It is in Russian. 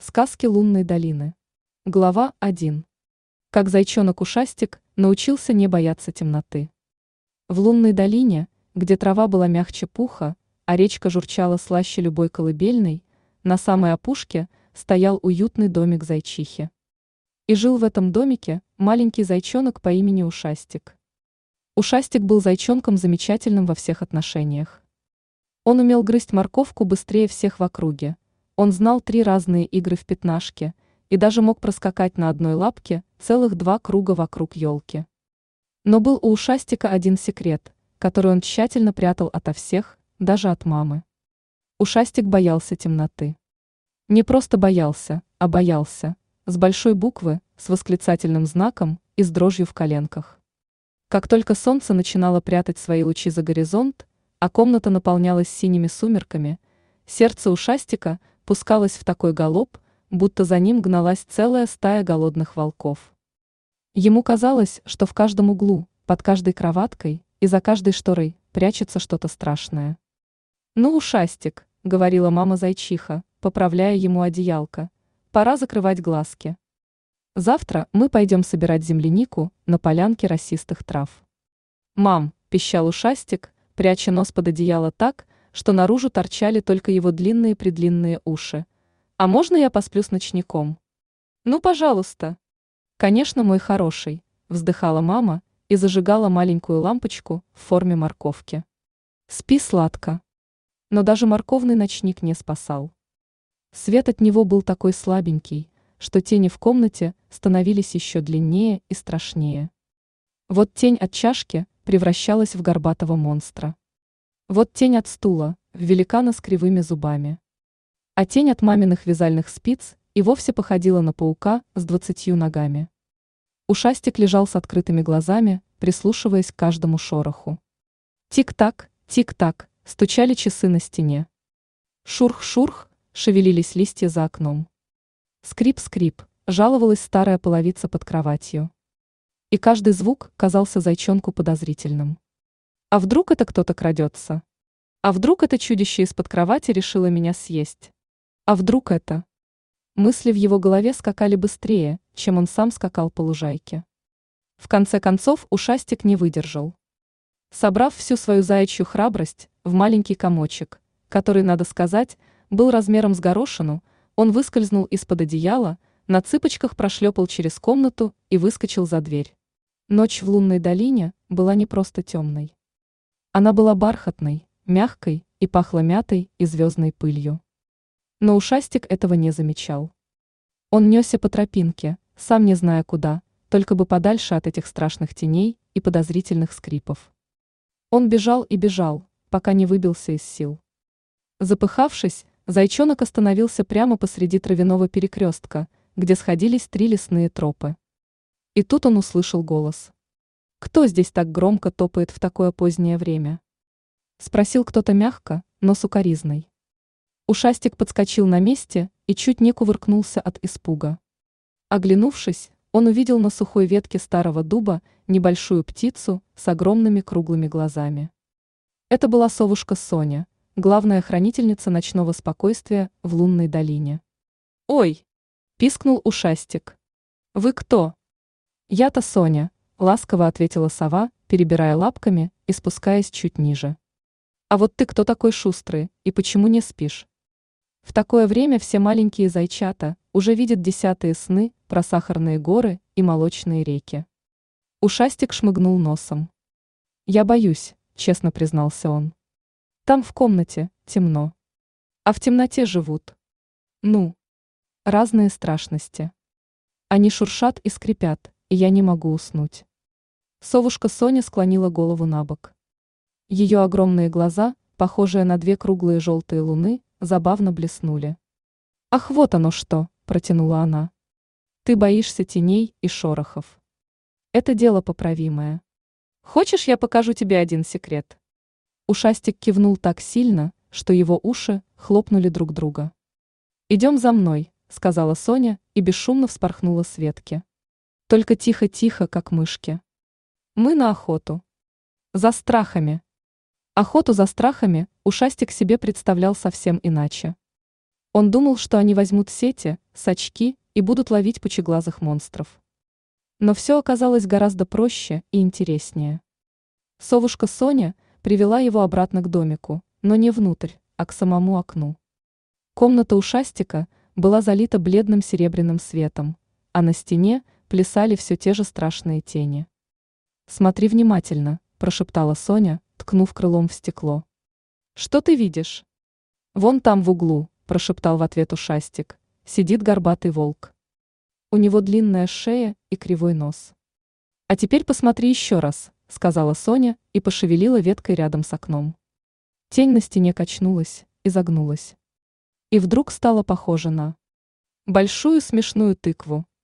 Сказки лунной долины. Глава 1. Как зайчонок Ушастик научился не бояться темноты. В лунной долине, где трава была мягче пуха, а речка журчала слаще любой колыбельной, на самой опушке стоял уютный домик зайчихи. И жил в этом домике маленький зайчонок по имени Ушастик. Ушастик был зайчонком замечательным во всех отношениях. Он умел грызть морковку быстрее всех в округе. Он знал 3 разные игры в пятнашки и даже мог проскакать на одной лапке целых 2 круга вокруг елки. Но был у Ушастика один секрет, который он тщательно прятал ото всех, даже от мамы. Ушастик боялся темноты. Не просто боялся, а боялся, с большой буквы, с восклицательным знаком и с дрожью в коленках. Как только солнце начинало прятать свои лучи за горизонт, а комната наполнялась синими сумерками, сердце Ушастика пускалось в такой галоп, будто за ним гналась целая стая голодных волков. Ему казалось, что в каждом углу, под каждой кроваткой и за каждой шторой прячется что-то страшное. «Ну, Ушастик», — говорила мама-зайчиха, поправляя ему одеялко, — «пора закрывать глазки. Завтра мы пойдем собирать землянику на полянке росистых трав». «Мам», — пищал Ушастик, пряча нос под одеяло так, что наружу торчали только его длинные-предлинные уши. «А можно я посплю с ночником?» «Ну, пожалуйста». «Конечно, мой хороший», — вздыхала мама и зажигала маленькую лампочку в форме морковки. «Спи сладко». Но даже морковный ночник не спасал. Свет от него был такой слабенький, что тени в комнате становились еще длиннее и страшнее. Вот тень от чашки превращалась в горбатого монстра. Вот тень от стула, в великана с кривыми зубами. А тень от маминых вязальных спиц и вовсе походила на паука с 20 ногами. Ушастик лежал с открытыми глазами, прислушиваясь к каждому шороху. Тик-так, стучали часы на стене. Шурх-шурх, шевелились листья за окном. Скрип-скрип, жаловалась старая половица под кроватью. И каждый звук казался зайчонку подозрительным. А вдруг это кто-то крадется? А вдруг это чудище из-под кровати решило меня съесть? А вдруг это? Мысли в его голове скакали быстрее, чем он сам скакал по лужайке. В конце концов Ушастик не выдержал. Собрав всю свою заячью храбрость в маленький комочек, который, надо сказать, был размером с горошину, он выскользнул из-под одеяла, на цыпочках прошлепал через комнату и выскочил за дверь. Ночь в лунной долине была не просто темной. Она была бархатной, мягкой и пахла мятой и звездной пылью. Но Ушастик этого не замечал. Он несся по тропинке, сам не зная куда, только бы подальше от этих страшных теней и подозрительных скрипов. Он бежал и бежал, пока не выбился из сил. Запыхавшись, зайчонок остановился прямо посреди травяного перекрестка, где сходились 3 лесные тропы. И тут он услышал голос. «Кто здесь так громко топает в такое позднее время?» Спросил кто-то мягко, но с укоризной. Ушастик подскочил на месте и чуть не кувыркнулся от испуга. Оглянувшись, он увидел на сухой ветке старого дуба небольшую птицу с огромными круглыми глазами. Это была совушка Соня, главная хранительница ночного спокойствия в лунной долине. «Ой!» – пискнул Ушастик. «Вы кто?» «Я-то Соня», – ласково ответила сова, перебирая лапками и спускаясь чуть ниже. «А вот ты кто такой шустрый и почему не спишь?» В такое время все маленькие зайчата уже видят 10-е сны про сахарные горы и молочные реки. Ушастик шмыгнул носом. «Я боюсь», – честно признался он. «Там в комнате темно. А в темноте живут. Разные страшности. Они шуршат и скрипят, и я не могу уснуть». Совушка Соня склонила голову набок. Ее огромные глаза, похожие на 2 круглые желтые луны, забавно блеснули. «Ах, вот оно что!» – протянула она. «Ты боишься теней и шорохов. Это дело поправимое. Хочешь, я покажу тебе один секрет?» Ушастик кивнул так сильно, что его уши хлопнули друг друга. «Идем за мной», – сказала Соня и бесшумно вспорхнула с ветки. «Только тихо-тихо, как мышки. Мы на охоту. За страхами». Охоту за страхами Ушастик себе представлял совсем иначе. Он думал, что они возьмут сети, сачки и будут ловить пучеглазых монстров. Но все оказалось гораздо проще и интереснее. Совушка Соня привела его обратно к домику, но не внутрь, а к самому окну. Комната ушастика была залита бледным серебряным светом, а на стене плясали все те же страшные тени. «Смотри внимательно», – прошептала Соня, ткнув крылом в стекло. «Что ты видишь?» «Вон там в углу», – прошептал в ответ ушастик, – «сидит горбатый волк. У него длинная шея и кривой нос». «А теперь посмотри еще раз», – сказала Соня и пошевелила веткой рядом с окном. Тень на стене качнулась, изогнулась. И вдруг стала похожа на большую смешную тыкву.